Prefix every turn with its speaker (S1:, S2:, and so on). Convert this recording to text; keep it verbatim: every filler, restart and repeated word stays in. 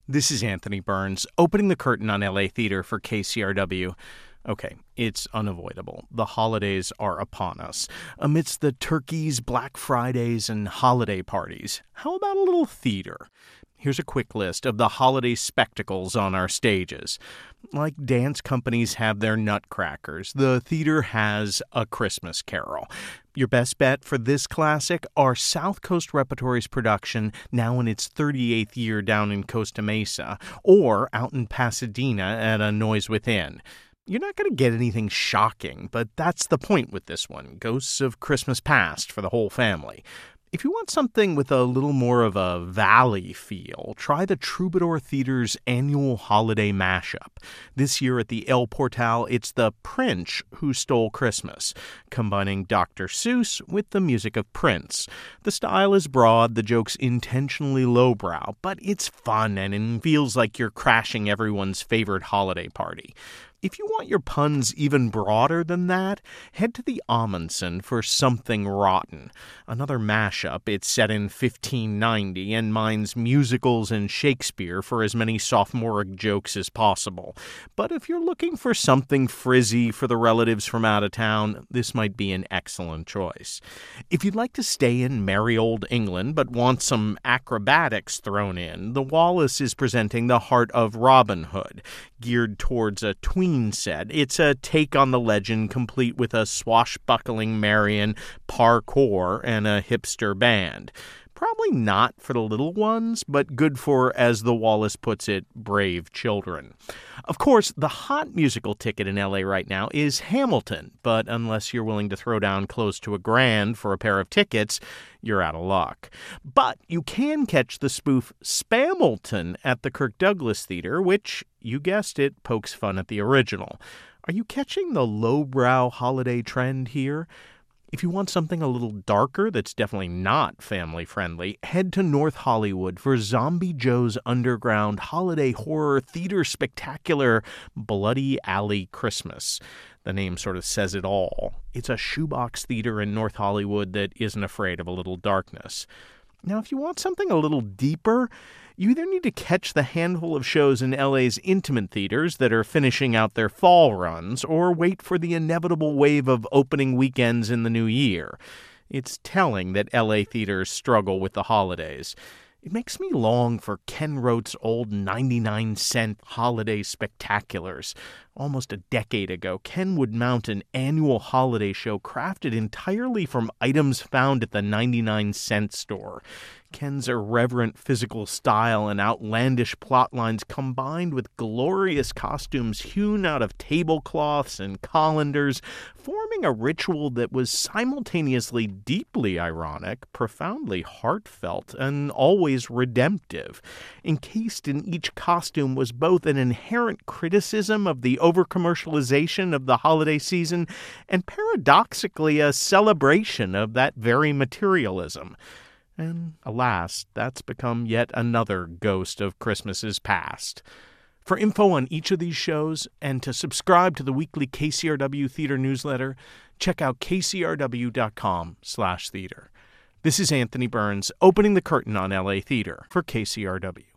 S1: This is Anthony Burns, opening the curtain on L A theater for K C R W. Okay, it's unavoidable. The holidays are upon us. Amidst the turkeys, Black Fridays, and holiday parties, how about a little theater? Here's a quick list of the holiday spectacles on our stages. Like dance companies have their nutcrackers, the theater has A Christmas Carol. Your best bet for this classic are South Coast Repertory's production, now in its thirty-eighth year down in Costa Mesa, or out in Pasadena at A Noise Within. You're not going to get anything shocking, but that's the point with this one, Ghosts of Christmas Past for the whole family. If you want something with a little more of a valley feel, try the Troubadour Theater's annual holiday mashup. This year at the El Portal, it's The Prince Who Stole Christmas, combining Doctor Seuss with the music of Prince. The style is broad, the joke's intentionally lowbrow, but it's fun and it feels like you're crashing everyone's favorite holiday party. If you want your puns even broader than that, head to the Amundsen for Something Rotten. Another mashup, it's set in fifteen ninety and mines musicals and Shakespeare for as many sophomoric jokes as possible. But if you're looking for something frizzy for the relatives from out of town, this might be an excellent choice. If you'd like to stay in merry old England but want some acrobatics thrown in, the Wallace is presenting The Heart of Robin Hood, geared towards a tween set. It's a take on the legend, complete with a swashbuckling Marion, parkour, and a hipster band. Probably not for the little ones, but good for, as the Wallace puts it, brave children. Of course, the hot musical ticket in L A right now is Hamilton, but unless you're willing to throw down close to a grand for a pair of tickets, you're out of luck. But you can catch the spoof Spamilton at the Kirk Douglas Theater, which, you guessed it, pokes fun at the original. Are you catching the lowbrow holiday trend here? If you want something a little darker that's definitely not family-friendly, head to North Hollywood for Zombie Joe's Underground Holiday Horror Theater Spectacular Bloody Alley Christmas. The name sort of says it all. It's a shoebox theater in North Hollywood that isn't afraid of a little darkness. Now, if you want something a little deeper, you either need to catch the handful of shows in L A's intimate theaters that are finishing out their fall runs, or wait for the inevitable wave of opening weekends in the new year. It's telling that L A theaters struggle with the holidays. It makes me long for Ken Rote's old ninety-nine cent holiday spectaculars. Almost a decade ago, Ken would mount an annual holiday show crafted entirely from items found at the ninety-nine cent store. Ken's irreverent physical style and outlandish plot lines combined with glorious costumes hewn out of tablecloths and colanders, forming a ritual that was simultaneously deeply ironic, profoundly heartfelt, and always redemptive. Encased in each costume was both an inherent criticism of the over-commercialization of the holiday season and paradoxically a celebration of that very materialism. And alas, that's become yet another ghost of Christmases past. For info on each of these shows and to subscribe to the weekly K C R W Theater newsletter, check out k c r w dot com slash theater. This is Anthony Burns, opening the curtain on L A theater for K C R W.